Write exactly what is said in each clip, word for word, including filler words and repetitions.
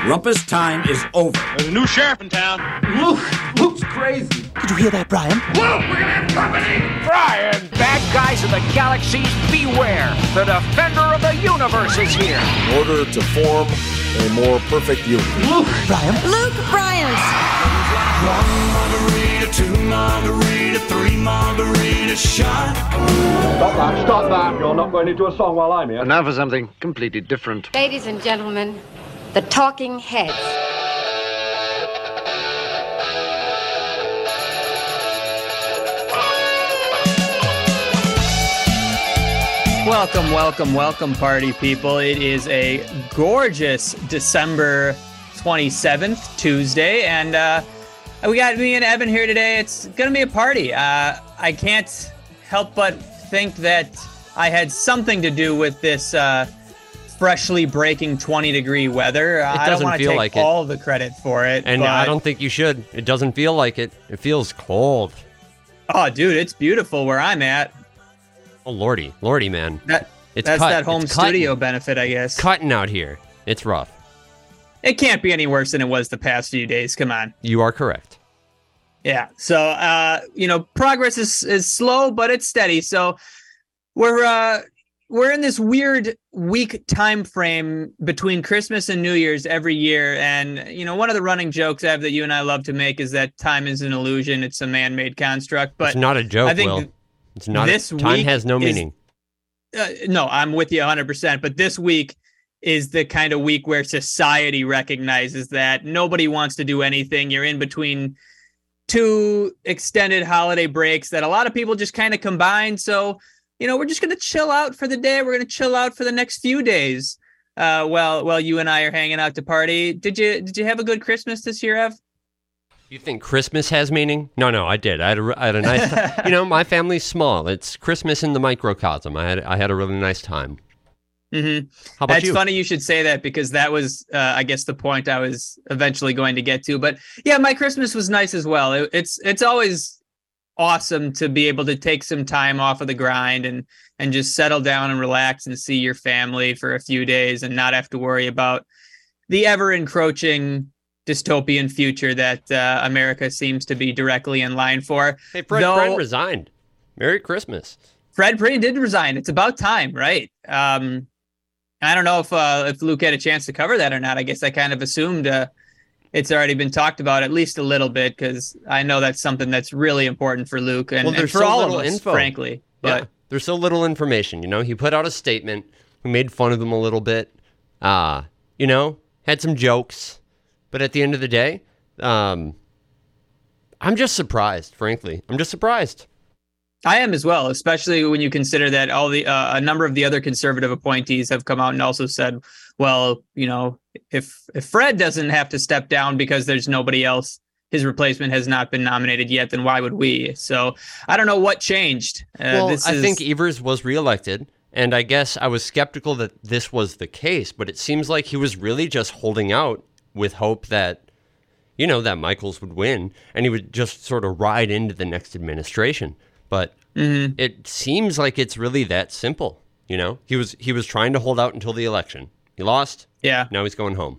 Rumpus time is over. There's a new sheriff in town. Luke, Luke's crazy. Did you hear that, Brian? Luke, we're gonna have company. Brian! Bad guys of the galaxies, beware! The defender of the universe is here! In order to form a more perfect union. Luke! Brian? Luke Bryant! One margarita, two margarita, three margarita shot. Stop that, stop that. You're not going into a song while I'm here. And now for something completely different. Ladies and gentlemen, the Talking Heads. Welcome, welcome, welcome, party people. It is a gorgeous December twenty-seventh, Tuesday, and uh, we got me and Evan here today. It's going to be a party. Uh, I can't help but think that I had something to do with this uh, freshly breaking twenty-degree weather. Uh, I don't want to take like all the credit for it. And but... I don't think you should. It doesn't feel like it. It feels cold. Oh, dude, it's beautiful where I'm at. Oh, lordy. Lordy, man. That it's That's cut. that home it's studio cutting. benefit, I guess. Cutting out here. It's rough. It can't be any worse than it was the past few days. Come on. You are correct. Yeah. So, uh, you know, progress is, is slow, but it's steady. So we're uh, we're in this weird week time frame between Christmas and New Year's every year. And, you know, one of the running jokes I have that you and I love to make is that time is an illusion. It's a man-made construct. But it's not a joke, I think Will. It's not. This a, time week has no is, meaning. Uh, no, I'm with you one hundred percent. But this week is the kind of week where society recognizes that nobody wants to do anything. You're in between two extended holiday breaks that a lot of people just kind of combine. So, you know, we're just going to chill out for the day. We're going to chill out for the next few days. Uh, while while you and I are hanging out to party. Did you did you have a good Christmas this year, Ev? You think Christmas has meaning? No, no, I did. I had a, I had a nice time. You know, my family's small. It's Christmas in the microcosm. I had I had a really nice time. Mm-hmm. How about That's you? funny you should say that because that was, uh, I guess, the point I was eventually going to get to. But yeah, my Christmas was nice as well. It, it's it's always awesome to be able to take some time off of the grind and and just settle down and relax and see your family for a few days and not have to worry about the ever encroaching dystopian future that uh, America seems to be directly in line for. Hey, Fred Though, Fred resigned. Merry Christmas. Fred Brady did resign. It's about time, right? Um, I don't know if uh, if Luke had a chance to cover that or not. I guess I kind of assumed uh, it's already been talked about at least a little bit because I know that's something that's really important for Luke and, well, and for so all of little us, info. frankly. Yeah, But there's so little information. You know, he put out a statement. We made fun of him a little bit. Uh, you know, had some jokes. But at the end of the day, um, I'm just surprised, frankly. I'm just surprised. I am as well, especially when you consider that all the uh, a number of the other conservative appointees have come out and also said, well, you know, if if Fred doesn't have to step down because there's nobody else, his replacement has not been nominated yet, then why would we? So I don't know what changed. Uh, well, this I is... think Evers was reelected. And I guess I was skeptical that this was the case, but it seems like he was really just holding out with hope that, you know, that Michaels would win and he would just sort of ride into the next administration. But mm-hmm. it seems like it's really that simple. You know, he was he was trying to hold out until the election. He lost. Yeah. Now he's going home.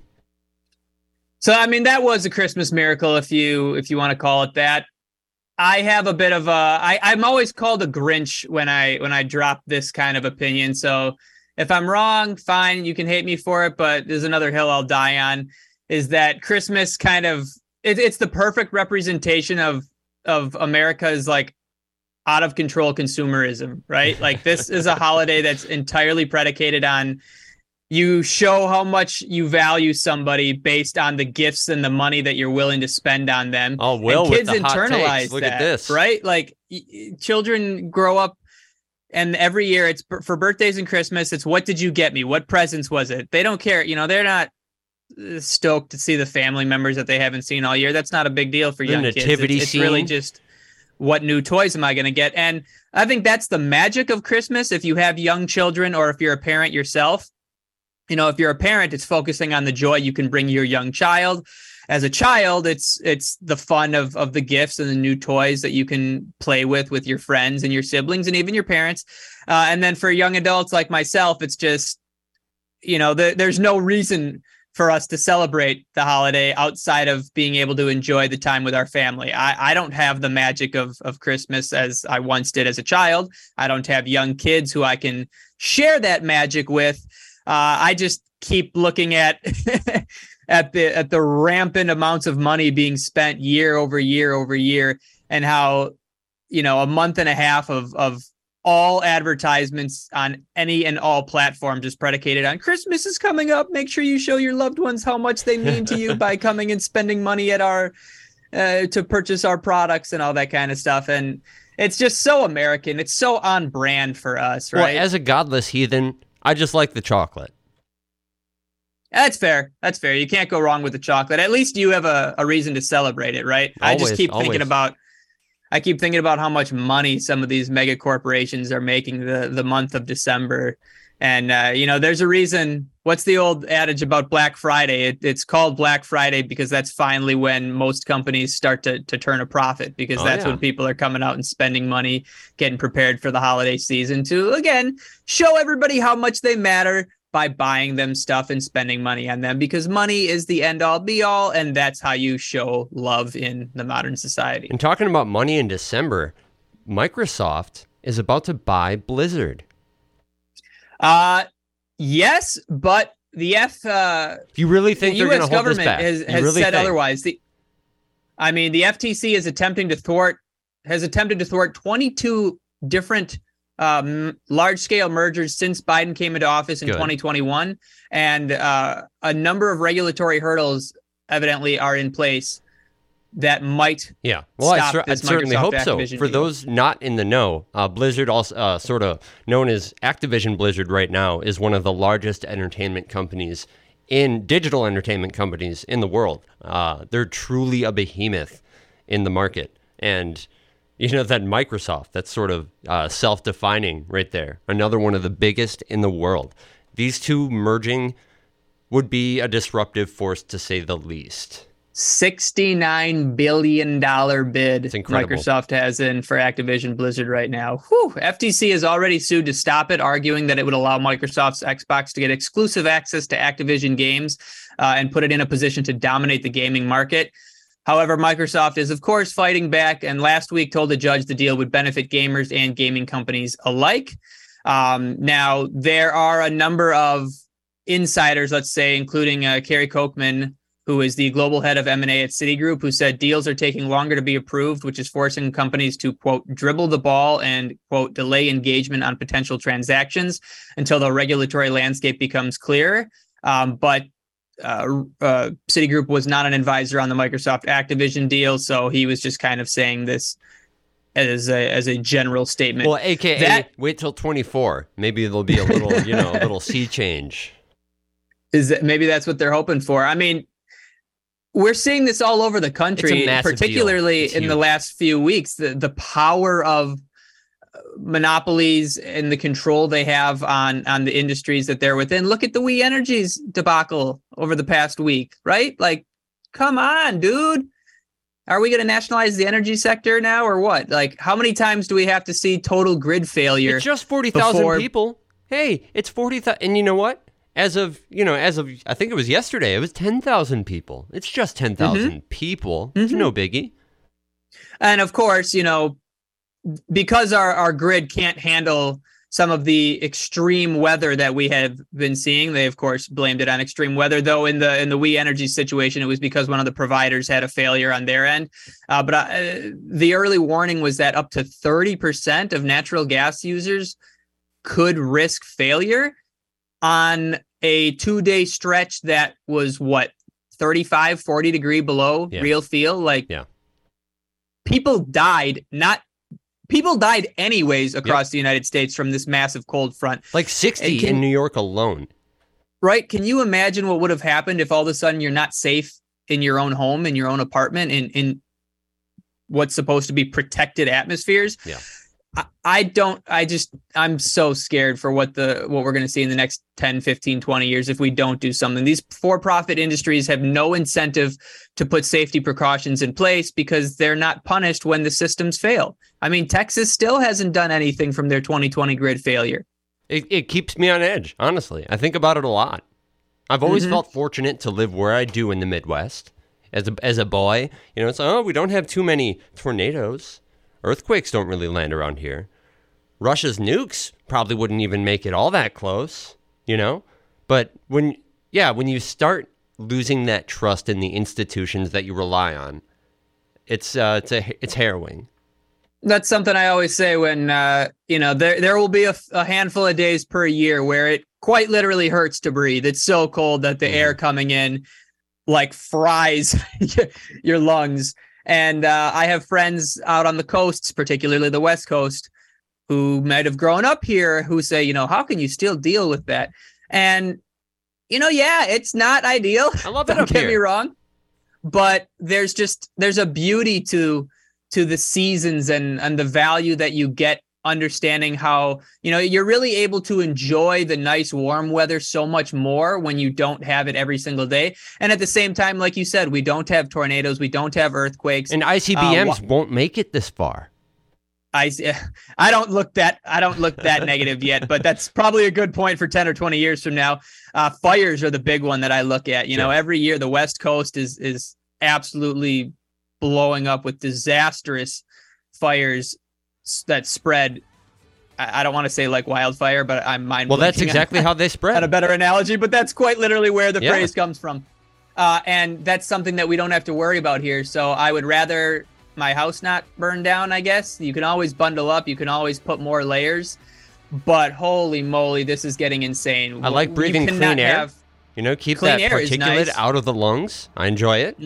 So, I mean, that was a Christmas miracle, if you if you want to call it that. I have a bit of a, I, I'm always called a Grinch when I when I drop this kind of opinion. So if I'm wrong, fine, you can hate me for it. But there's another hill I'll die on, is that Christmas kind of, it, it's the perfect representation of of America's like out of control consumerism, right? Like this is a holiday that's entirely predicated on you show how much you value somebody based on the gifts and the money that you're willing to spend on them. Oh, Will, and kids with the hot internalize takes. Look that, at this. right? Like y- children grow up and every year it's for birthdays and Christmas. It's what did you get me? What presents was it? They don't care. You know, they're not stoked to see the family members that they haven't seen all year. That's not a big deal for The young kids. nativity It's, it's scene. really just what new toys am I going to get? And I think that's the magic of Christmas. If you have young children or if you're a parent yourself, you know, if you're a parent, it's focusing on the joy you can bring your young child. As a child, it's it's the fun of of the gifts and the new toys that you can play with with your friends and your siblings and even your parents. Uh, and then for young adults like myself, it's just, you know, the, there's no reason for us to celebrate the holiday outside of being able to enjoy the time with our family. I, I don't have the magic of, of Christmas as I once did as a child. I don't have young kids who I can share that magic with. Uh, I just keep looking at at the at the rampant amounts of money being spent year over year over year, and how, you know, a month and a half of of all advertisements on any and all platforms is predicated on Christmas is coming up. Make sure you show your loved ones how much they mean to you by coming and spending money at our uh, to purchase our products and all that kind of stuff. And it's just so American. It's so on brand for us, right? Well, as a godless heathen, I just like the chocolate. That's fair. That's fair. You can't go wrong with the chocolate. At least you have a, a reason to celebrate it, right? Always, I just keep always. thinking about I keep thinking about how much money some of these mega corporations are making the, the month of December. And, uh, you know, there's a reason. What's the old adage about Black Friday? It, it's called Black Friday because that's finally when most companies start to, to turn a profit, because Oh, that's yeah. when people are coming out and spending money, getting prepared for the holiday season to, again, show everybody how much they matter by buying them stuff and spending money on them, because money is the end all be all. And that's how you show love in the modern society. And talking about money in December, Microsoft is about to buy Blizzard. Uh, yes, but the F, uh, Do you really think the they're U going S to hold this government back? has, You has really said think? otherwise. The, I mean, the F T C is attempting to thwart, has attempted to thwart twenty-two different um, large-scale mergers since Biden came into office in Good. twenty twenty-one, and uh, a number of regulatory hurdles evidently are in place that might Yeah, well, I, stop cer- I this certainly Microsoft hope so. Activision For deal. those not in the know, uh, Blizzard, also uh, sort of known as Activision Blizzard right now, is one of the largest entertainment companies in digital entertainment companies in the world. Uh, they're truly a behemoth in the market, and you know that Microsoft, that's sort of uh, self-defining right there. Another one of the biggest in the world. These two merging would be a disruptive force, to say the least. sixty-nine billion dollars bid It's incredible. Microsoft has in for Activision Blizzard right now. Whew. F T C has already sued to stop it, arguing that it would allow Microsoft's Xbox to get exclusive access to Activision games uh, and put it in a position to dominate the gaming market. However, Microsoft is, of course, fighting back, and last week told the judge the deal would benefit gamers and gaming companies alike. Um, now, there are a number of insiders, let's say, including uh, Kerry Kochman, who is the global head of M and A at Citigroup, who said deals are taking longer to be approved, which is forcing companies to, quote, dribble the ball and, quote, delay engagement on potential transactions until the regulatory landscape becomes clearer. Um, but uh, uh, Citigroup was not an advisor on the Microsoft Activision deal, so he was just kind of saying this as a as a general statement. Well, A K A That- wait till twenty-four. Maybe there'll be a little, you know, a little sea change. Is that maybe that's what they're hoping for? I mean, we're seeing this all over the country, massive particularly deal. It's in the huge. last few weeks. The the power of monopolies and the control they have on on the industries that they're within. Look at the We Energies debacle over the past week, right? Like, come on, dude. Are we going to nationalize the energy sector now or what? Like, how many times do we have to see total grid failure? It's just forty thousand before- people. Hey, it's forty thousand. And you know what? As of, you know, as of, I think it was yesterday, it was ten thousand people. It's just ten thousand Mm-hmm. people. It's no biggie. And of course, you know, because our, our grid can't handle some of the extreme weather that we have been seeing, they of course blamed it on extreme weather. Though in the in the We Energy situation, it was because one of the providers had a failure on their end. Uh, but uh, the early warning was that up to thirty percent of natural gas users could risk failure on a two-day stretch that was what, thirty-five, forty degree below Yeah. real feel. Like, Yeah. people died, not people died anyways across the United States from this massive cold front, Like sixty And can- in New York alone. right? Can you imagine what would have happened if all of a sudden you're not safe in your own home, in your own apartment, in, in what's supposed to be protected atmospheres? Yeah. I, I don't, I just, I'm so scared for what the, what we're going to see in the next ten, fifteen, twenty years if we don't do something. These for-profit industries have no incentive to put safety precautions in place because they're not punished when the systems fail. I mean, Texas still hasn't done anything from their twenty twenty grid failure. It, it keeps me on edge, honestly. I think about it a lot. I've always Mhm. felt fortunate to live where I do in the Midwest. As a, as a boy, you know, it's like, oh, we don't have too many tornadoes. Earthquakes don't really land around here. Russia's nukes probably wouldn't even make it all that close, you know? But when, yeah, when you start losing that trust in the institutions that you rely on, it's uh, it's a, it's harrowing. That's something I always say when, uh, you know, there there will be a, a handful of days per year where it quite literally hurts to breathe. It's so cold that the mm. air coming in like fries your lungs. And uh, I have friends out on the coasts, particularly the West Coast, who might have grown up here who say, you know, how can you still deal with that? And, you know, yeah, it's not ideal. I love it. Don't up get here. me wrong. But there's just there's a beauty to to the seasons and, and the value that you get understanding how, you know, you're really able to enjoy the nice warm weather so much more when you don't have it every single day. And at the same time, like you said, we don't have tornadoes, we don't have earthquakes. And I C B Ms uh, wh- won't make it this far. I, I don't look that I don't look that negative yet, but that's probably a good point for ten or twenty years from now. Uh, fires are the big one that I look at. You sure. know, every year the West Coast is is absolutely blowing up with disastrous fires that spread. I, I don't want to say like wildfire, but I'm mind. Well, that's exactly on, how they spread. Not a better analogy, but that's quite literally where the yeah. phrase comes from. Uh, and that's something that we don't have to worry about here. So I would rather my house not burn down, I guess. You can always bundle up. You can always put more layers. But holy moly, this is getting insane. I like breathing clean air. Have, you know, keep that particulate nice. out of the lungs. I enjoy it.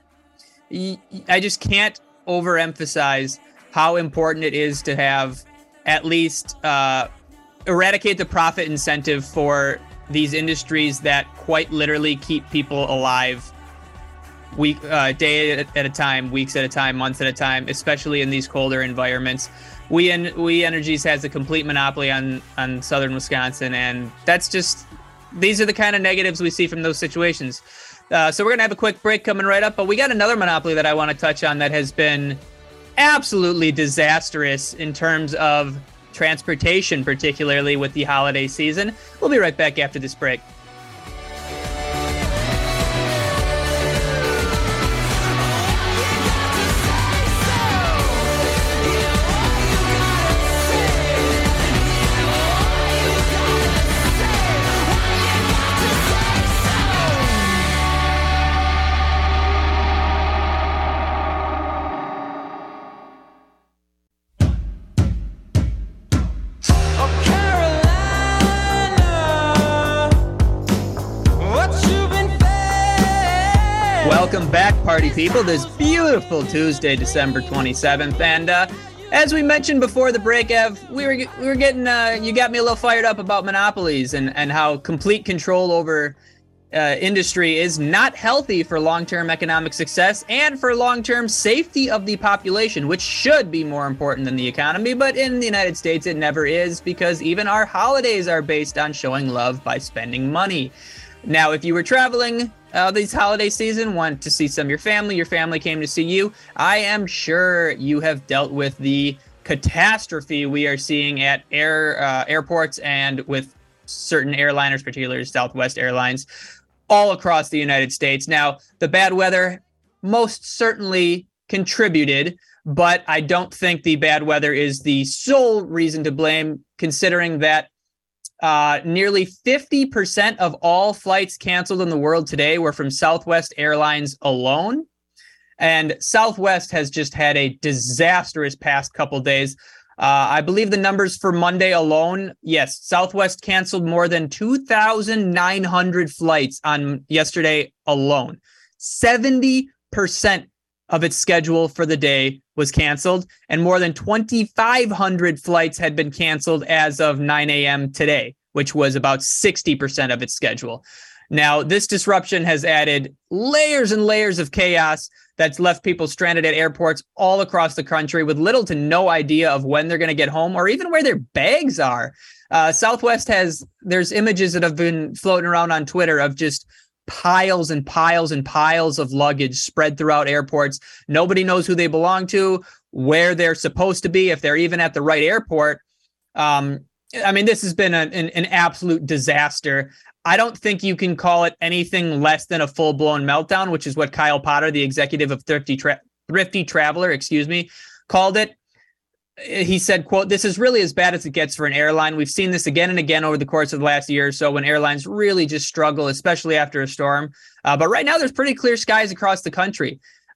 Mm-hmm. I just can't overemphasize how important it is to have at least uh, eradicate the profit incentive for these industries that quite literally keep people alive week, uh, day at, at a time, weeks at a time, months at a time, especially in these colder environments. We en- We Energies has a complete monopoly on, on southern Wisconsin, and that's just, these are the kind of negatives we see from those situations. Uh, so we're going to have a quick break coming right up, but we got another monopoly that I want to touch on that has been absolutely disastrous in terms of transportation, particularly with the holiday season. We'll be right back after this break. Welcome back, party people, this beautiful Tuesday, December twenty-seventh. And uh, as we mentioned before the break, Ev, we were we were getting, uh, you got me a little fired up about monopolies and, and how complete control over uh, industry is not healthy for long-term economic success and for long-term safety of the population, which should be more important than the economy. But in the United States, it never is, because even our holidays are based on showing love by spending money. Now, if you were traveling uh, this holiday season, want to see some of your family, your family came to see you, I am sure you have dealt with the catastrophe we are seeing at air uh, airports and with certain airliners, particularly Southwest Airlines, all across the United States. Now, the bad weather most certainly contributed, but I don't think the bad weather is the sole reason to blame, considering that Uh, nearly fifty percent of all flights canceled in the world today were from Southwest Airlines alone. And Southwest has just had a disastrous past couple days. Uh, I believe the numbers for Monday alone, yes, Southwest canceled more than two thousand nine hundred flights on yesterday alone. seventy percent of its schedule for the day was canceled, and more than twenty-five hundred flights had been canceled as of nine a.m. today, which was about sixty percent of its schedule. Now, this disruption has added layers and layers of chaos that's left people stranded at airports all across the country with little to no idea of when they're going to get home or even where their bags are. Uh, Southwest has, there's images that have been floating around on Twitter of just piles and piles and piles of luggage spread throughout airports. Nobody knows who they belong to, where they're supposed to be, if they're even at the right airport. Um, I mean, this has been a, an, an absolute disaster. I don't think you can call it anything less than a full-blown meltdown, which is what Kyle Potter, the executive of Thrifty Tra- Thrifty Traveler, excuse me, called it. He said, quote, "This is really as bad as it gets for an airline. We've seen this again and again over the course of the last year or so when airlines really just struggle, especially after a storm. Uh, but right now, there's pretty clear skies across the country."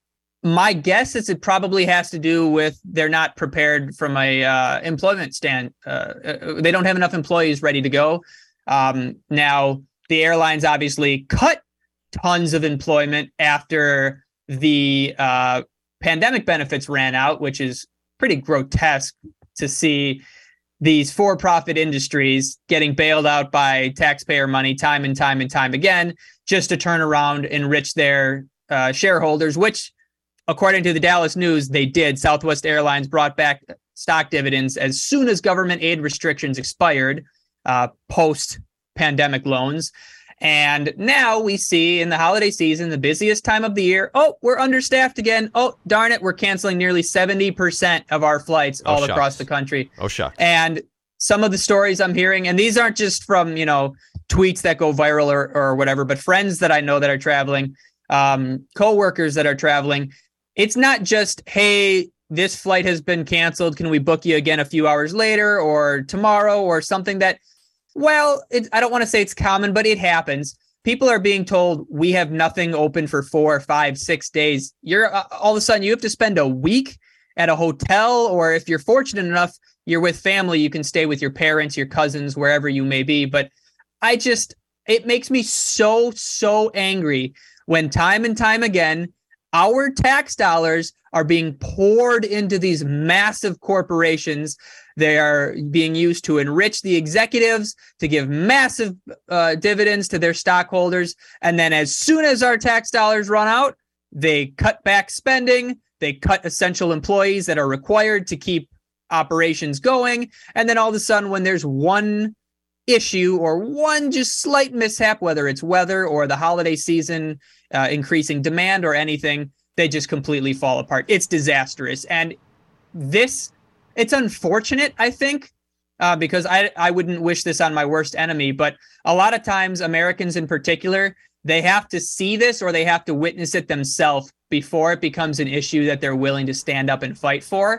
My guess is it probably has to do with they're not prepared from a uh, employment stand. Uh, they don't have enough employees ready to go. Um, now, the airlines obviously cut tons of employment after the uh, pandemic benefits ran out, which is pretty grotesque to see these for-profit industries getting bailed out by taxpayer money time and time and time again, just to turn around and enrich their uh, shareholders, which, according to the Dallas News, they did. Southwest Airlines brought back stock dividends as soon as government aid restrictions expired, uh, post-pandemic loans. And now we see in the holiday season, the busiest time of the year, oh, we're understaffed again. Oh, darn it, we're canceling nearly seventy percent of our flights all oh, across the country. Oh, shucks. And some of the stories I'm hearing, and these aren't just from, you know, tweets that go viral or, or whatever, but friends that I know that are traveling, um, coworkers that are traveling. It's not just, hey, this flight has been canceled. Can we book you again a few hours later or tomorrow or something that, well, it, I don't want to say it's common, but it happens. People are being told we have nothing open for four, five, six days. You're uh, all of a sudden you have to spend a week at a hotel, or if you're fortunate enough, you're with family, you can stay with your parents, your cousins, wherever you may be. But I just, it makes me so, so angry when time and time again, our tax dollars are being poured into these massive corporations. They are being used to enrich the executives, to give massive uh, dividends to their stockholders. And then as soon as our tax dollars run out, they cut back spending. They cut essential employees that are required to keep operations going. And then all of a sudden, when there's one issue or one just slight mishap, whether it's weather or the holiday season, uh, increasing demand or anything, they just completely fall apart. It's disastrous. And this, it's unfortunate, I think, uh, because I, I wouldn't wish this on my worst enemy, but a lot of times Americans in particular, they have to see this or they have to witness it themselves before it becomes an issue that they're willing to stand up and fight for.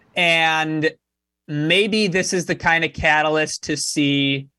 And maybe this is the kind of catalyst to see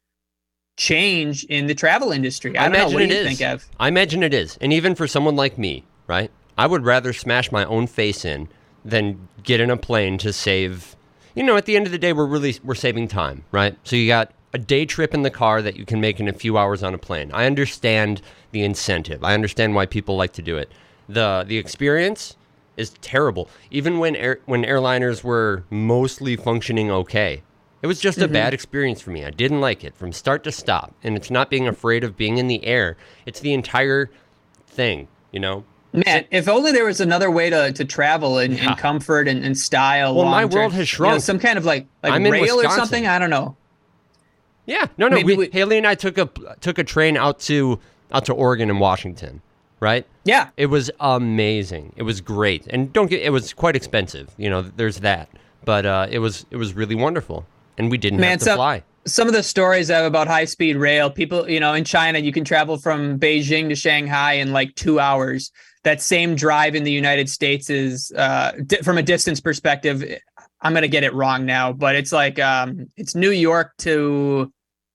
change in the travel industry. I, I don't know. What do you think, Ev? I imagine it is. And even for someone like me, right? I would rather smash my own face in than get in a plane to save, you know, at the end of the day, we're really, we're saving time, right? So you got a day trip in the car that you can make in a few hours on a plane. I understand the incentive. I understand why people like to do it. The the experience is terrible. Even when air, when airliners were mostly functioning okay, it was just mm-hmm. a bad experience for me. I didn't like it from start to stop. And it's not being afraid of being in the air. It's the entire thing, you know? Man, if only there was another way to, to travel in, yeah. in comfort and, and style. Well, my world has shrunk. You know, some kind of like, like I'm rail or something. I don't know. Yeah, no, no. We, we, Haley and I took a took a train out to out to Oregon and Washington, right? Yeah, it was amazing. It was great, and don't get it was quite expensive. You know, there's that, but uh, it was it was really wonderful, and we didn't Man, have to some, fly. Some of the stories I have about high speed rail, people, you know, in China, you can travel from Beijing to Shanghai in like two hours. That same drive in the United States is, uh, di- from a distance perspective, I'm going to get it wrong now, but it's like, um, it's New York to,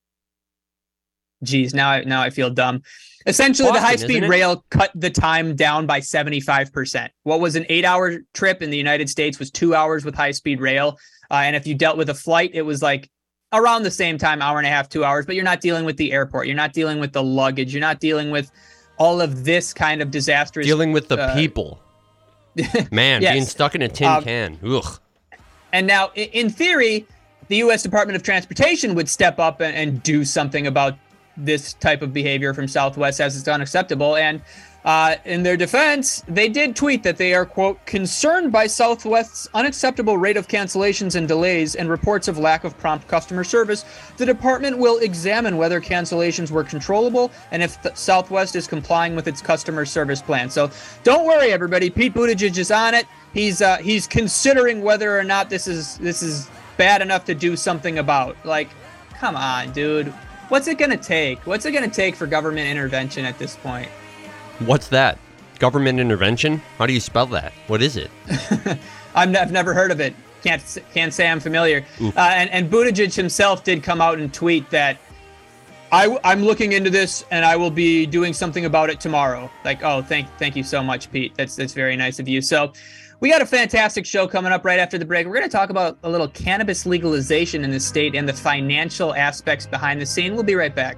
geez, now I, now I feel dumb. Essentially, Boston, the high-speed rail cut the time down by seventy-five percent. What was an eight-hour trip in the United States was two hours with high-speed rail. Uh, and if you dealt with a flight, it was like around the same time, hour and a half, two hours, but you're not dealing with the airport. You're not dealing with the luggage. You're not dealing with all of this kind of disastrous... Dealing with the uh, people. Man, yes. Being stuck in a tin um, can. Ugh. And now, in theory, the U S Department of Transportation would step up and, and do something about this type of behavior from Southwest, as it's unacceptable. And uh, in their defense, they did tweet that they are, quote, concerned by Southwest's unacceptable rate of cancellations and delays and reports of lack of prompt customer service. The department will examine whether cancellations were controllable and if the Southwest is complying with its customer service plan. So don't worry, everybody. Pete Buttigieg is on it. He's uh, he's considering whether or not this is this is bad enough to do something about. Like, come on, dude. What's it going to take? What's it going to take for government intervention at this point? What's that? Government intervention? How do you spell that? What is it? I've, n- I've never heard of it. Can't can't say I'm familiar. Uh, and, and Buttigieg himself did come out and tweet that I, I'm looking into this and I will be doing something about it tomorrow. Like, oh, thank thank you so much, Pete. That's that's very nice of you. So we got a fantastic show coming up right after the break. We're going to talk about a little cannabis legalization in the state and the financial aspects behind the scene. We'll be right back.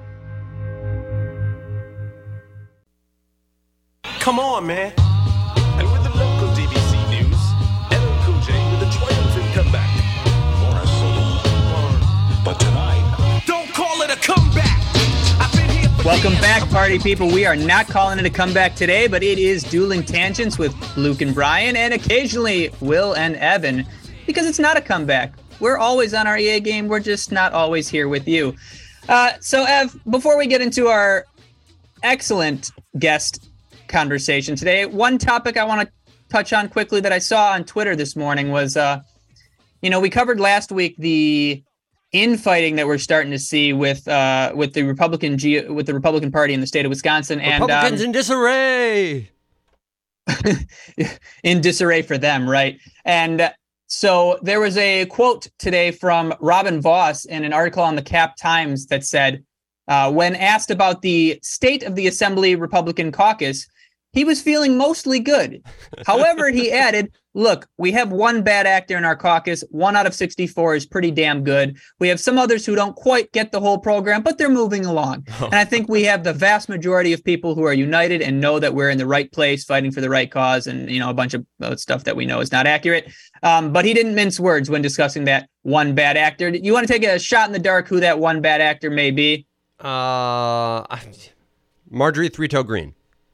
Come on, man. And with the local D V C news, L L Cool J with a triumphant comeback. For a solo. But tonight, don't call it a comeback. I've been here for Welcome years. back, party people. We are not calling it a comeback today, but it is Dueling Tangents with Luke and Brian, and occasionally Will and Evan, because it's not a comeback. We're always on our E A game. We're just not always here with you. Uh, so, Ev, before we get into our excellent guest conversation today, one topic I want to touch on quickly that I saw on Twitter this morning was, uh, you know, we covered last week the infighting that we're starting to see with uh, with the Republican G- with the Republican Party in the state of Wisconsin, and Republicans um, in disarray. in disarray for them, right? And so there was a quote today from Robin Voss in an article on the Cap Times that said, uh, when asked about the state of the Assembly Republican caucus, he was feeling mostly good. However, he added, look, we have one bad actor in our caucus. One out of sixty-four is pretty damn good. We have some others who don't quite get the whole program, but they're moving along. And I think we have the vast majority of people who are united and know that we're in the right place, fighting for the right cause, and, you know, a bunch of stuff that we know is not accurate. Um, but he didn't mince words when discussing that one bad actor. You want to take a shot in the dark who that one bad actor may be? Uh, Marjorie Three-Toe Green.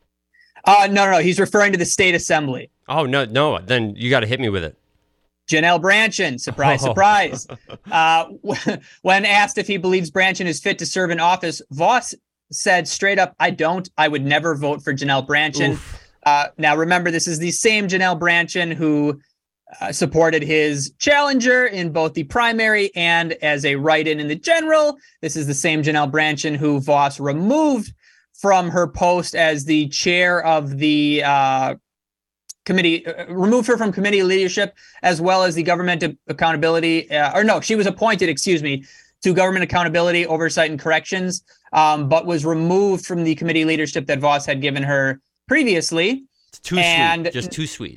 Uh, no, no, no. He's referring to the state assembly. Oh, no, no. Then you got to hit me with it. Janelle Brandtjen. Surprise, Oh. surprise. Uh, when asked if he believes Brandtjen is fit to serve in office, Voss said straight up, I don't. I would never vote for Janelle Brandtjen. Uh, now, remember, this is the same Janelle Brandtjen who uh, supported his challenger in both the primary and as a write-in in the general. This is the same Janelle Brandtjen who Voss removed from her post as the chair of the uh, committee, uh, removed her from committee leadership, as well as the government accountability, uh, or no, she was appointed, excuse me, to government accountability, oversight, and corrections, um, but was removed from the committee leadership that Voss had given her previously. It's too and sweet. Just too sweet.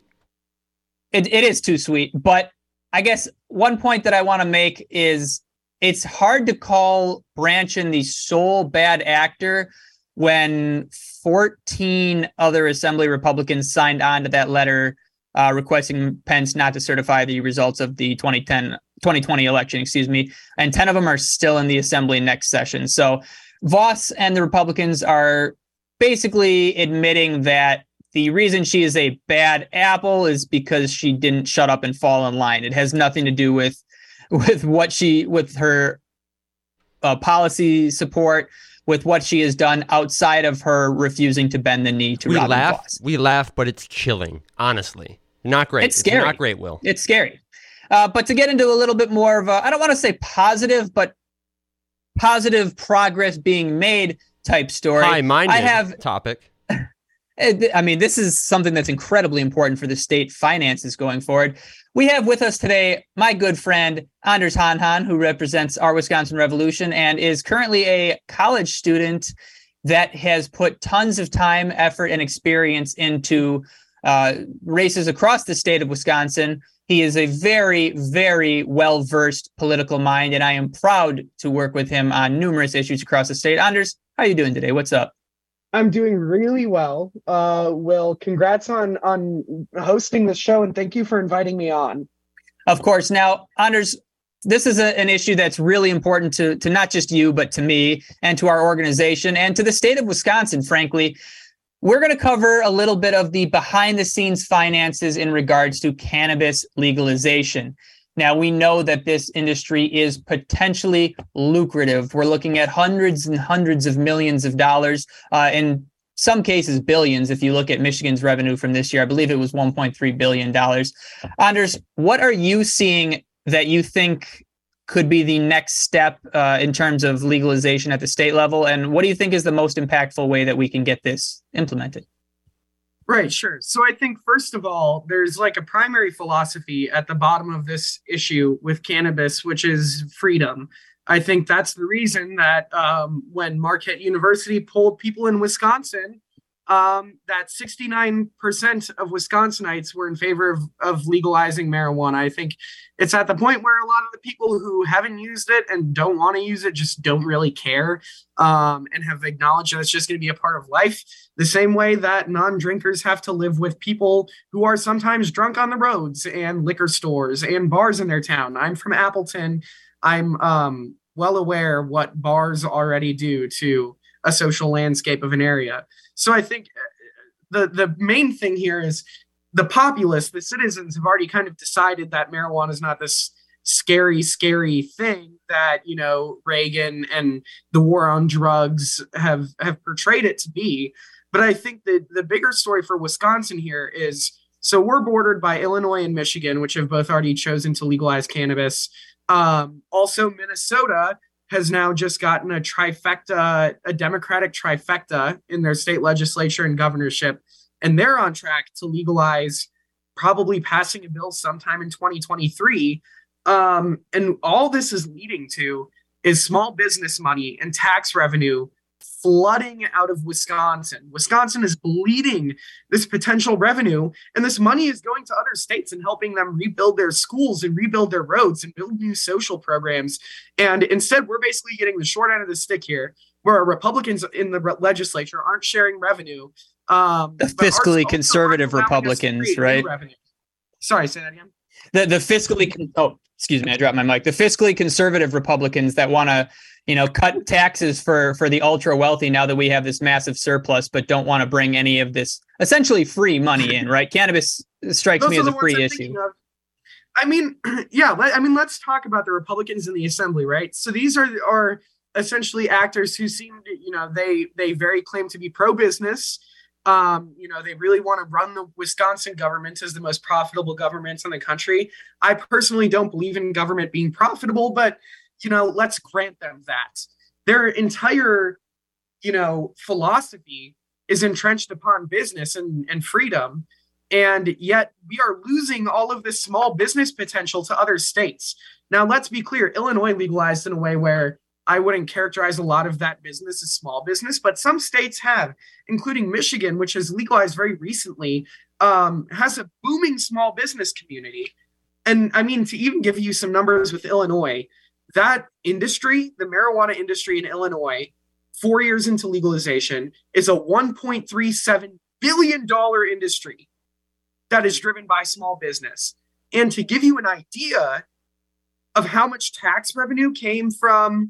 It, it is too sweet. But I guess one point that I want to make is it's hard to call Brandtjen the sole bad actor when fourteen other Assembly Republicans signed on to that letter uh, requesting Pence not to certify the results of the twenty ten, twenty twenty election, excuse me, and ten of them are still in the Assembly next session. So Voss and the Republicans are basically admitting that the reason she is a bad apple is because she didn't shut up and fall in line. It has nothing to do with with what she, with her uh, policy support, with what she has done outside of her refusing to bend the knee to We Robin laugh, Voss. we laugh, but it's chilling, honestly. Not great. It's scary. not great, Will. It's scary. Uh, but to get into a little bit more of a, I don't want to say positive, but positive progress being made type story. High-minded I have topic. I mean, this is something that's incredibly important for the state finances going forward. We have with us today my good friend, Anders Hanhan, who represents Our Wisconsin Revolution and is currently a college student that has put tons of time, effort, and experience into uh, races across the state of Wisconsin. He is a very, very well-versed political mind, and I am proud to work with him on numerous issues across the state. Anders, how are you doing today? What's up? I'm doing really well. Uh, Will, congrats on on hosting this show, and thank you for inviting me on. Of course. Now, Anders, this is a, an issue that's really important to, to not just you, but to me and to our organization and to the state of Wisconsin, frankly. We're going to cover a little bit of the behind-the-scenes finances in regards to cannabis legalization. Now, we know that this industry is potentially lucrative. We're looking at hundreds and hundreds of millions of dollars, uh, in some cases, billions. If you look at Michigan's revenue from this year, I believe it was one point three billion dollars. Anders, what are you seeing that you think could be the next step uh, in terms of legalization at the state level? And what do you think is the most impactful way that we can get this implemented? Right, sure. So I think, first of all, there's like a primary philosophy at the bottom of this issue with cannabis, which is freedom. I think that's the reason that um, when Marquette University polled people in Wisconsin, um, that sixty-nine percent of Wisconsinites were in favor of, of legalizing marijuana. I think it's at the point where a lot of the people who haven't used it and don't want to use it just don't really care, um, and have acknowledged that it's just going to be a part of life. The same way that non-drinkers have to live with people who are sometimes drunk on the roads and liquor stores and bars in their town. I'm from Appleton. I'm um, well aware what bars already do to a social landscape of an area. So I think the the main thing here is the populace, the citizens have already kind of decided that marijuana is not this scary, scary thing that, you know, Reagan and the war on drugs have, have portrayed it to be. But I think that the bigger story for Wisconsin here is, so we're bordered by Illinois and Michigan, which have both already chosen to legalize cannabis. Um, also, Minnesota has now just gotten a trifecta, a Democratic trifecta in their state legislature and governorship, and they're on track to legalize, probably passing a bill sometime in twenty twenty-three. Um, and all this is leading to is small business money and tax revenue flooding out of Wisconsin. Wisconsin is bleeding this potential revenue, and this money is going to other states and helping them rebuild their schools and rebuild their roads and build new social programs. And instead, we're basically getting the short end of the stick here, where Republicans in the re- legislature aren't sharing revenue. Um, the fiscally conservative Republicans, right? Sorry, say that again. The the fiscally con- oh excuse me, I dropped my mic. The fiscally conservative Republicans that want to, you know, cut taxes for for the ultra wealthy now that we have this massive surplus, but don't want to bring any of this essentially free money in, right? Cannabis strikes Those me as a free I'm issue. I mean, yeah, let, I mean, let's talk about the Republicans in the Assembly, right? So these are are essentially actors who seem to, you know, they they very claim to be pro-business. Um, you know, they really want to run the Wisconsin government as the most profitable government in the country. I personally don't believe in government being profitable, but, you know, let's grant them that. Their entire, you know, philosophy is entrenched upon business and, and freedom. And yet we are losing all of this small business potential to other states. Now, let's be clear. Illinois legalized in a way where I wouldn't characterize a lot of that business as small business, but some states have, including Michigan, which has legalized very recently, um, has a booming small business community. And I mean, to even give you some numbers with Illinois, that industry, the marijuana industry in Illinois, four years into legalization, is a one point three seven billion dollars industry that is driven by small business. And to give you an idea of how much tax revenue came from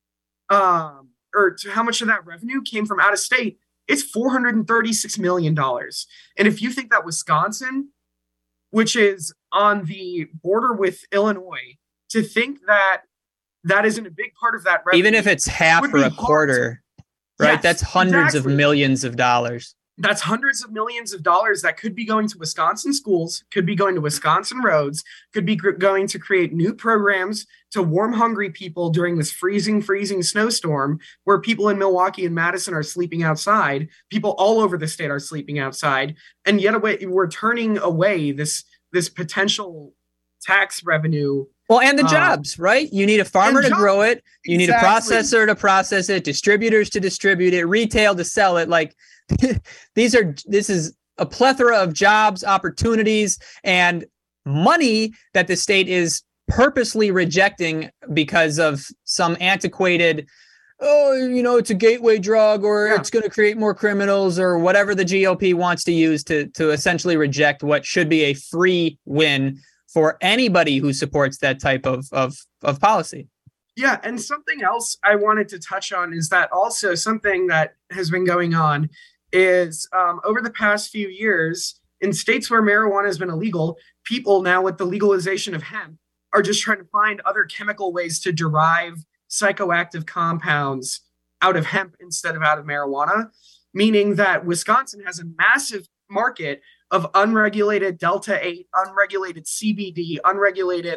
Um, or to how much of that revenue came from out of state, it's four hundred thirty-six million dollars. And if you think that Wisconsin, which is on the border with Illinois, to think that that isn't a big part of that revenue, even if it's half or a quarter, right? Yes, that's hundreds exactly. of millions of dollars. That's hundreds of millions of dollars that could be going to Wisconsin schools, could be going to Wisconsin roads, could be gr- going to create new programs to warm hungry people during this freezing, freezing snowstorm where people in Milwaukee and Madison are sleeping outside. People all over the state are sleeping outside. And yet away, we're turning away this, this potential tax revenue. Well, and the um, jobs, right? You need a farmer to jobs. grow it. You need a Exactly. processor to process it, distributors to distribute it, retail to sell it. Like these are, this is a plethora of jobs, opportunities, and money that the state is purposely rejecting because of some antiquated, oh, you know, it's a gateway drug, or Yeah. it's going to create more criminals, or whatever the G O P wants to use to, to essentially reject what should be a free win for anybody who supports that type of, of, of policy. Yeah, and something else I wanted to touch on is that also something that has been going on is um, over the past few years, in states where marijuana has been illegal, people now with the legalization of hemp are just trying to find other chemical ways to derive psychoactive compounds out of hemp instead of out of marijuana, meaning that Wisconsin has a massive market of unregulated Delta eight, unregulated C B D, unregulated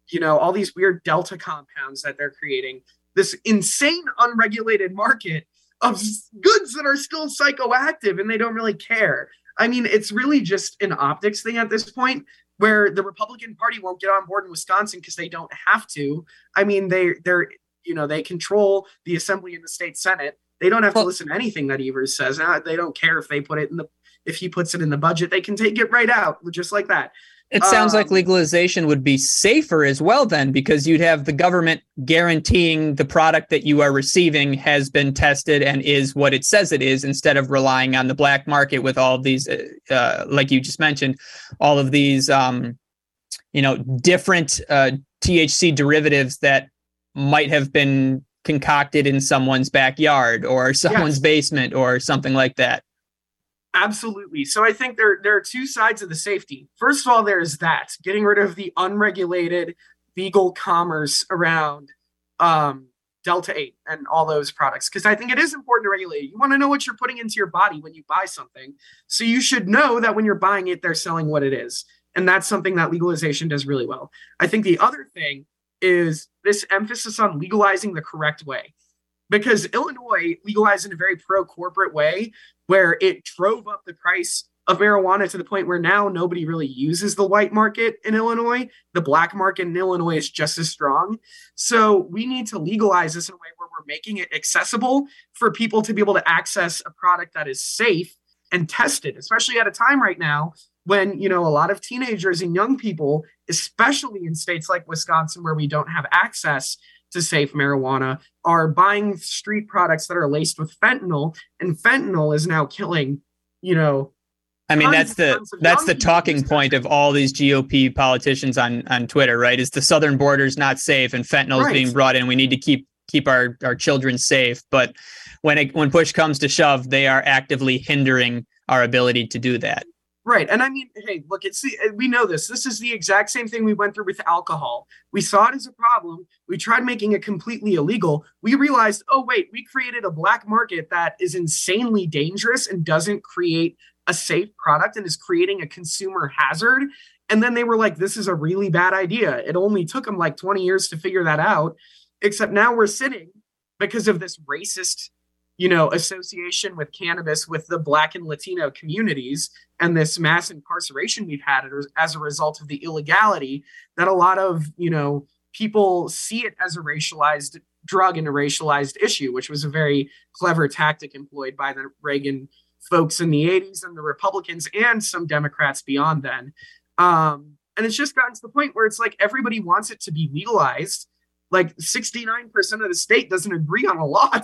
you know, all these weird Delta compounds that they're creating, this insane unregulated market of goods that are still psychoactive and they don't really care. I mean, it's really just an optics thing at this point, where the Republican Party won't get on board in Wisconsin because they don't have to. I mean, they they're you know they control the Assembly and the state Senate. They don't have to listen to anything that Evers says. They don't care if they put it in the if he puts it in the budget. They can take it right out just like that. It sounds um, like legalization would be safer as well then, because you'd have the government guaranteeing the product that you are receiving has been tested and is what it says it is, instead of relying on the black market with all of these, uh, like you just mentioned, all of these, um, you know, different uh, T H C derivatives that might have been concocted in someone's backyard or someone's yes. basement or something like that. Absolutely. So I think there, there are two sides of the safety. First of all, there's that, getting rid of the unregulated legal commerce around um, Delta eight and all those products. Because I think it is important to regulate it. You want to know what you're putting into your body when you buy something. So you should know that when you're buying it, they're selling what it is. And that's something that legalization does really well. I think the other thing is this emphasis on legalizing the correct way. Because Illinois legalized in a very pro-corporate way, where it drove up the price of marijuana to the point where now nobody really uses the white market in Illinois. The black market in Illinois is just as strong. So we need to legalize this in a way where we're making it accessible for people to be able to access a product that is safe and tested, especially at a time right now when, you know, a lot of teenagers and young people, especially in states like Wisconsin, where we don't have access to safe marijuana, are buying street products that are laced with fentanyl, and fentanyl is now killing, you know, I mean, that's the that's the talking point of all these G O P politicians on on Twitter, right? Is the southern border's not safe and fentanyl is right. being brought in. We need to keep keep our, our children safe. But when it, when push comes to shove, they are actively hindering our ability to do that. Right. And I mean, hey, look, it's the, we know this. This is the exact same thing we went through with alcohol. We saw it as a problem. We tried making it completely illegal. We realized, oh, wait, we created a black market that is insanely dangerous and doesn't create a safe product and is creating a consumer hazard. And then they were like, this is a really bad idea. It only took them like twenty years to figure that out, except now we're sitting because of this racist, you know, association with cannabis with the Black and Latino communities and this mass incarceration we've had as a result of the illegality, that a lot of, you know, people see it as a racialized drug and a racialized issue, which was a very clever tactic employed by the Reagan folks in the eighties and the Republicans and some Democrats beyond then. Um, and it's just gotten to the point where it's like everybody wants it to be legalized. Like sixty-nine percent of the state doesn't agree on a lot.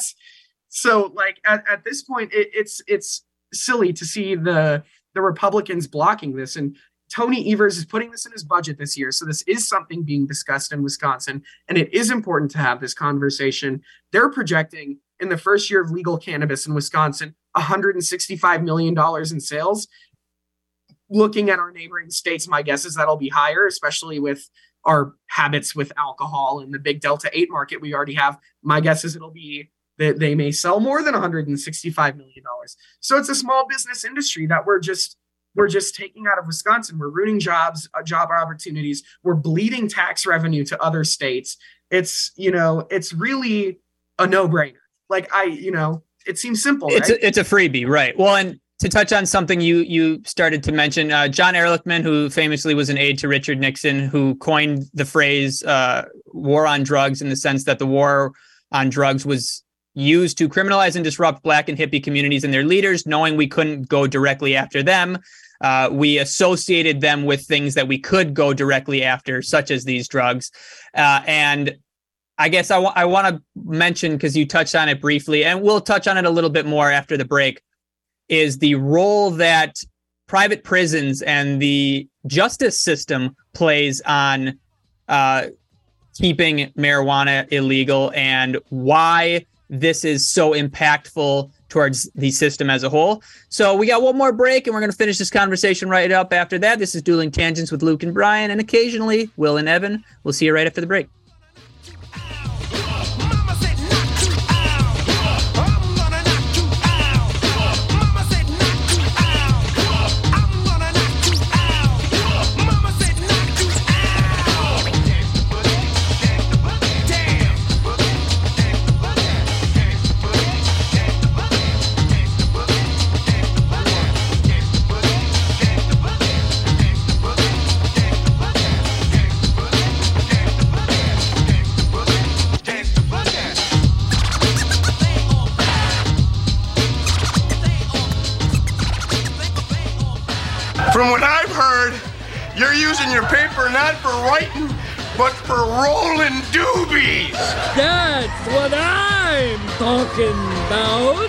So like at, at this point, it, it's it's silly to see the the Republicans blocking this. And Tony Evers is putting this in his budget this year. So this is something being discussed in Wisconsin. And it is important to have this conversation. They're projecting in the first year of legal cannabis in Wisconsin, one hundred sixty-five million dollars in sales. Looking at our neighboring states, my guess is that'll be higher, especially with our habits with alcohol and the big Delta eight market we already have. My guess is it'll be that they may sell more than one hundred sixty-five million dollars. So it's a small business industry that we're just we're just taking out of Wisconsin. We're ruining jobs, uh, job opportunities. We're bleeding tax revenue to other states. It's, you know, it's really a no-brainer. Like I, you know, it seems simple. It's right? a, it's a freebie, right? Well, and to touch on something you you started to mention, uh, John Ehrlichman, who famously was an aide to Richard Nixon, who coined the phrase uh, "war on drugs" in the sense that the war on drugs was used to criminalize and disrupt Black and hippie communities and their leaders, knowing we couldn't go directly after them. Uh, we associated them with things that we could go directly after, such as these drugs. Uh, and I guess I, w- I want to mention, because you touched on it briefly, and we'll touch on it a little bit more after the break, is the role that private prisons and the justice system plays on uh, keeping marijuana illegal, and why this is so impactful towards the system as a whole. So we got one more break, and we're going to finish this conversation right up after that. This is Dueling Tangents with Luke and Brian, and occasionally Will and Evan. We'll see you right after the break. From what I've heard, you're using your paper not for writing, but for rolling doobies. That's what I'm talking about.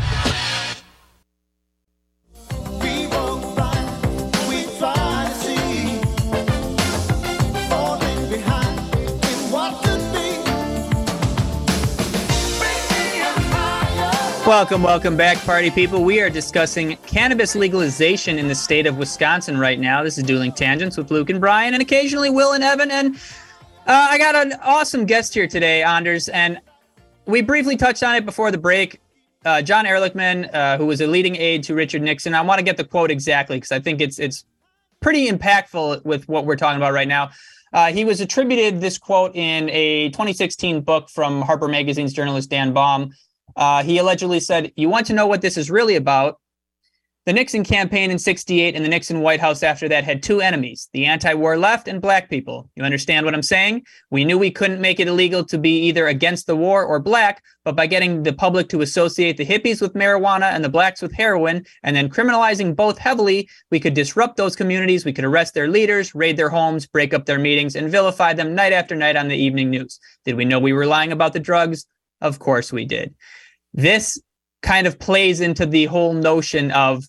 We won't run, we try to see. Falling behind in what could be. Welcome, welcome back, party people. We are discussing cannabis legalization in the state of Wisconsin right now. This is Dueling Tangents with Luke and Brian, and occasionally Will and Evan. And uh, I got an awesome guest here today, Anders, and we briefly touched on it before the break. Uh, John Ehrlichman, uh, who was a leading aide to Richard Nixon. I want to get the quote exactly because I think it's it's pretty impactful with what we're talking about right now. Uh, he was attributed this quote in a twenty sixteen book from Harper Magazine's journalist Dan Baum. Uh, he allegedly said, "You want to know what this is really about? The Nixon campaign in sixty-eight and the Nixon White House after that had two enemies, the anti-war left and black people. You understand what I'm saying? We knew we couldn't make it illegal to be either against the war or black, but by getting the public to associate the hippies with marijuana and the blacks with heroin, and then criminalizing both heavily, we could disrupt those communities, we could arrest their leaders, raid their homes, break up their meetings, and vilify them night after night on the evening news. Did we know we were lying about the drugs? Of course we did." This kind of plays into the whole notion of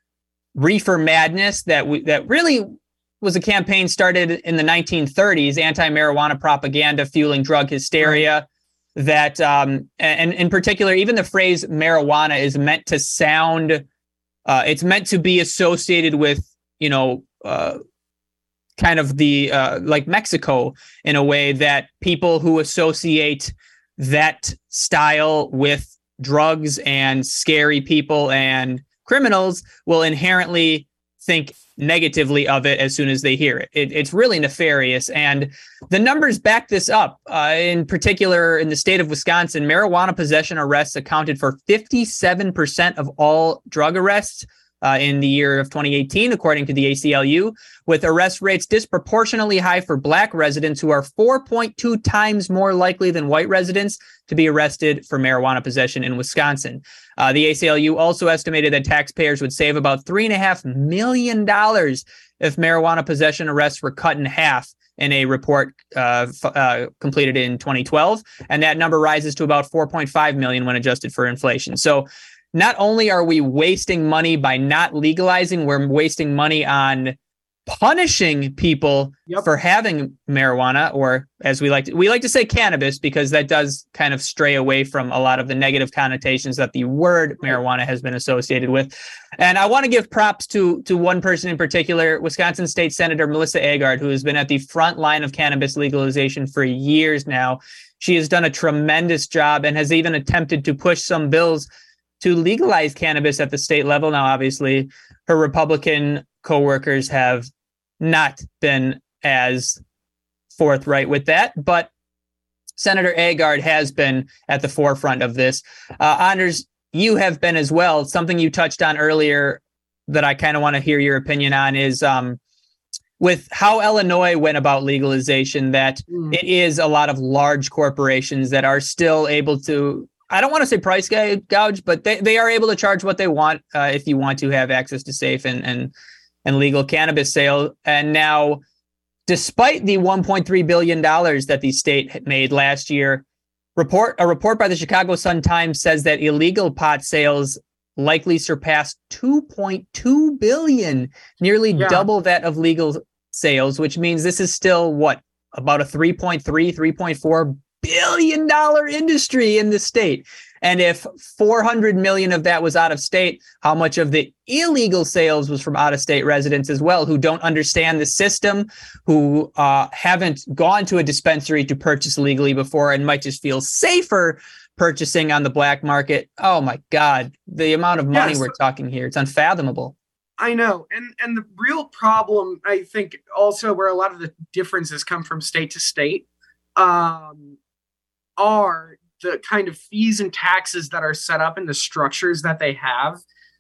reefer madness that we, that really was a campaign started in the nineteen thirties, anti-marijuana propaganda fueling drug hysteria. Right. That, um, and in particular, even the phrase marijuana is meant to sound, uh, it's meant to be associated with, you know, uh, kind of the, uh, like Mexico in a way that people who associate that style with drugs and scary people and criminals will inherently think negatively of it as soon as they hear it. it it's really nefarious. And the numbers back this up. Uh, in particular, in the state of Wisconsin, marijuana possession arrests accounted for fifty-seven percent of all drug arrests uh, in the year of twenty eighteen, according to the A C L U, with arrest rates disproportionately high for black residents who are four point two times more likely than white residents to be arrested for marijuana possession in Wisconsin. Uh, the A C L U also estimated that taxpayers would save about three and a half million dollars if marijuana possession arrests were cut in half in a report uh, f- uh, completed in twenty twelve. And that number rises to about four point five million when adjusted for inflation. So not only are we wasting money by not legalizing, we're wasting money on punishing people yep. for having marijuana, or as we like to, we like to say cannabis, because that does kind of stray away from a lot of the negative connotations that the word marijuana has been associated with. And I want to give props to to one person in particular, Wisconsin State Senator Melissa Agard, who has been at the front line of cannabis legalization for years now. She has done a tremendous job and has even attempted to push some bills to legalize cannabis at the state level. Now, obviously, her Republican coworkers have not been as forthright with that, but Senator Agard has been at the forefront of this. Uh, Anders, you have been as well. Something you touched on earlier that I kind of want to hear your opinion on is um, with how Illinois went about legalization, that mm. it is a lot of large corporations that are still able to, I don't want to say price gouge, but they, they are able to charge what they want uh, if you want to have access to safe and, and, and legal cannabis sale. And now, despite the one point three billion dollars that the state made last year, report a report by the Chicago Sun-Times says that illegal pot sales likely surpassed two point two billion dollars, nearly yeah. double that of legal sales, which means this is still, what, about a three point three, three point four billion dollar industry in the state. And if four hundred million of that was out of state, how much of the illegal sales was from out of state residents as well, who don't understand the system, who uh, haven't gone to a dispensary to purchase legally before and might just feel safer purchasing on the black market. Oh my God, the amount of money yes. we're talking here, it's unfathomable. I know. And and the real problem, I think, also where a lot of the differences come from state to state, um, are the kind of fees and taxes that are set up in the structures that they have.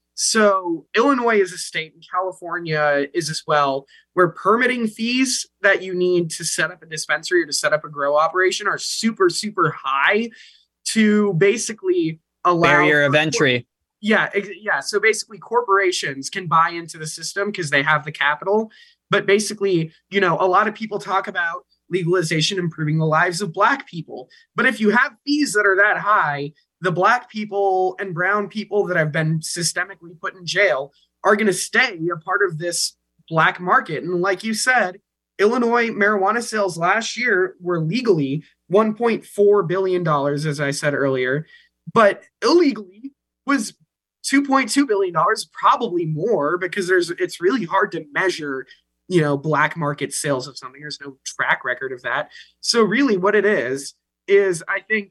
So Illinois is a state, and California is as well, where permitting fees that you need to set up a dispensary or to set up a grow operation are super, super high to basically allow barrier of entry. Yeah, ex- yeah. So basically, corporations can buy into the system because they have the capital. But basically, you know, a lot of people talk about legalization improving the lives of Black people. But if you have fees that are that high, the Black people and brown people that have been systemically put in jail are going to stay a part of this Black market. And like you said, Illinois marijuana sales last year were legally one point four billion dollars, as I said earlier, but illegally was two point two billion dollars, probably more, because there's it's really hard to measure, you know, black market sales of something. There's no track record of that. So really what it is, is I think,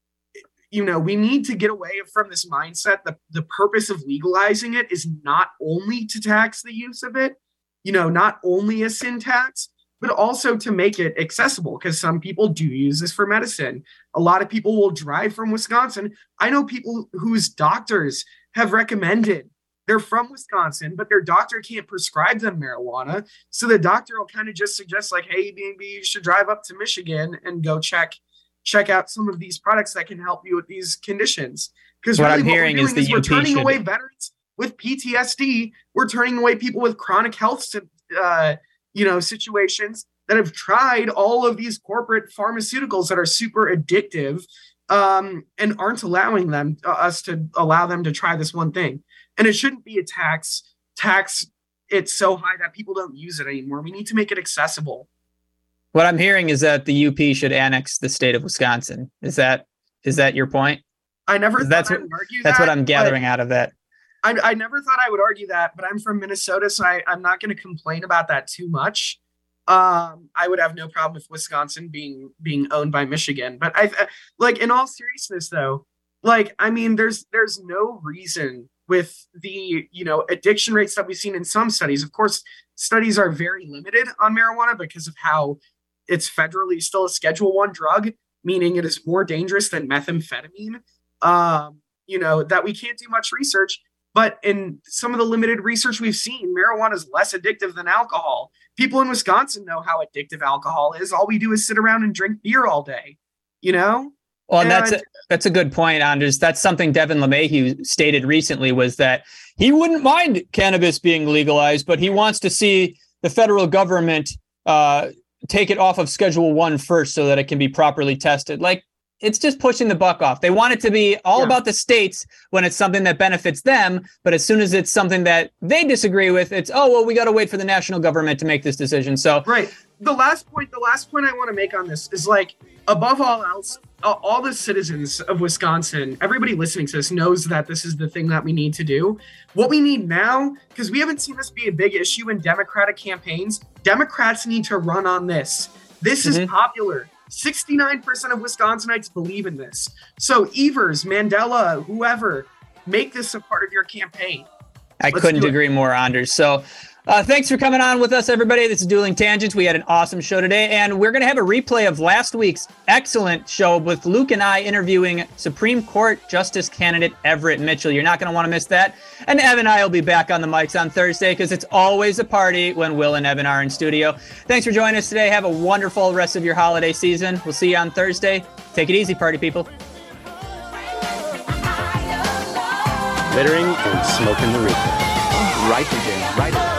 you know, we need to get away from this mindset. The, the purpose of legalizing it is not only to tax the use of it, you know, not only a sin tax, but also to make it accessible, because some people do use this for medicine. A lot of people will drive from Wisconsin. I know people whose doctors have recommended, they're from Wisconsin, but their doctor can't prescribe them marijuana. So the doctor will kind of just suggest like, hey, maybe you should drive up to Michigan and go check check out some of these products that can help you with these conditions. Because what really I'm what hearing we're doing is the is we're U P turning should... away veterans with P T S D. We're turning away people with chronic health uh, you know, situations that have tried all of these corporate pharmaceuticals that are super addictive, um, and aren't allowing them uh, us to allow them to try this one thing. And it shouldn't be a tax. Tax it's so high that people don't use it anymore. We need to make it accessible. What I'm hearing is that the U P should annex the state of Wisconsin. Is that is that your point? I never thought that's I what, would argue that's that, what I'm gathering out of that. I, I never thought I would argue that, but I'm from Minnesota, so I, I'm not going to complain about that too much. Um, I would have no problem with Wisconsin being being owned by Michigan, but I like in all seriousness though, like I mean, there's there's no reason with the you know addiction rates that we've seen in some studies. Of course, studies are very limited on marijuana because of how it's federally still a Schedule One drug, meaning it is more dangerous than methamphetamine. Um, you know that we can't do much research. But in some of the limited research we've seen, marijuana is less addictive than alcohol. People in Wisconsin know how addictive alcohol is. All we do is sit around and drink beer all day, you know? Well, and and that's a, that's a good point, Anders. That's something Devin LeMahieu stated recently, was that he wouldn't mind cannabis being legalized, but he wants to see the federal government uh, take it off of Schedule One first so that it can be properly tested. Like, it's just pushing the buck off. They want it to be all yeah. about the states when it's something that benefits them. But as soon as it's something that they disagree with, it's, oh, well, we got to wait for the national government to make this decision. So right. The last point, the last point I want to make on this is like, above all else, all the citizens of Wisconsin, everybody listening to this knows that this is the thing that we need to do. What we need now, because we haven't seen this be a big issue in Democratic campaigns, Democrats need to run on this. This mm-hmm. is popular. sixty-nine percent of Wisconsinites believe in this. So Evers, Mandela, whoever, make this a part of your campaign. I Let's couldn't agree more, Anders. So uh, thanks for coming on with us, everybody. This is Dueling Tangents. We had an awesome show today, and we're going to have a replay of last week's excellent show with Luke and I interviewing Supreme Court Justice candidate Everett Mitchell. You're not going to want to miss that. And Evan and I will be back on the mics on Thursday, because it's always a party when Will and Evan are in studio. Thanks for joining us today. Have a wonderful rest of your holiday season. We'll see you on Thursday. Take it easy, party people. Littering and smoking the reefer. Right again, right again.